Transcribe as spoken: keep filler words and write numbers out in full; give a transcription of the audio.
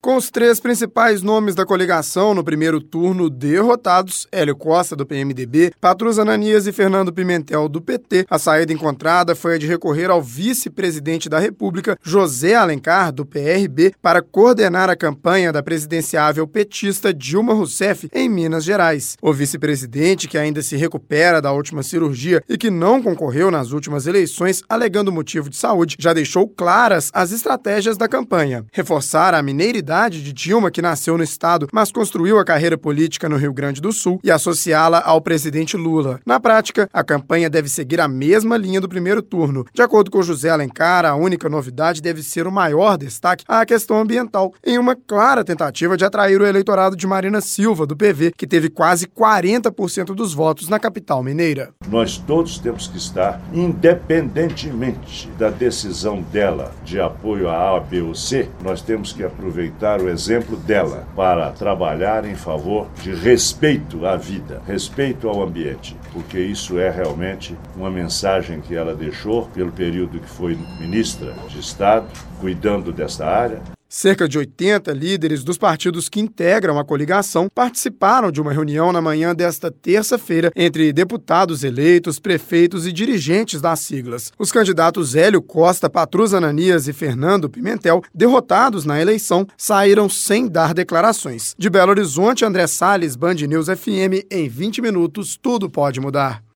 Com os três principais nomes da coligação no primeiro turno derrotados, Hélio Costa, do P M D B, Patrus Ananias e Fernando Pimentel, do P T, a saída encontrada foi a de recorrer ao vice-presidente da República, José Alencar, do P R B, para coordenar a campanha da presidenciável petista Dilma Rousseff em Minas Gerais. O vice-presidente, que ainda se recupera da última cirurgia e que não concorreu nas últimas eleições, alegando motivo de saúde, já deixou claras as estratégias da campanha. Reforçar a mineiridade de Dilma, que nasceu no estado, mas construiu a carreira política no Rio Grande do Sul, e associá-la ao presidente Lula. Na prática, a campanha deve seguir a mesma linha do primeiro turno. De acordo com José Alencar, a única novidade deve ser o maior destaque à questão ambiental, em uma clara tentativa de atrair o eleitorado de Marina Silva, do P V, que teve quase quarenta por cento dos votos na capital mineira. Nós todos temos que estar, independentemente da decisão dela de apoio a A, B ou C, nós temos que aproveitar o exemplo dela para trabalhar em favor de respeito à vida, respeito ao ambiente, porque isso é realmente uma mensagem que ela deixou pelo período que foi ministra de Estado, cuidando dessa área. Cerca de oitenta líderes dos partidos que integram a coligação participaram de uma reunião na manhã desta terça-feira entre deputados eleitos, prefeitos e dirigentes das siglas. Os candidatos Hélio Costa, Patrus Ananias e Fernando Pimentel, derrotados na eleição, saíram sem dar declarações. De Belo Horizonte, André Salles, Band News F M, em vinte minutos, tudo pode mudar.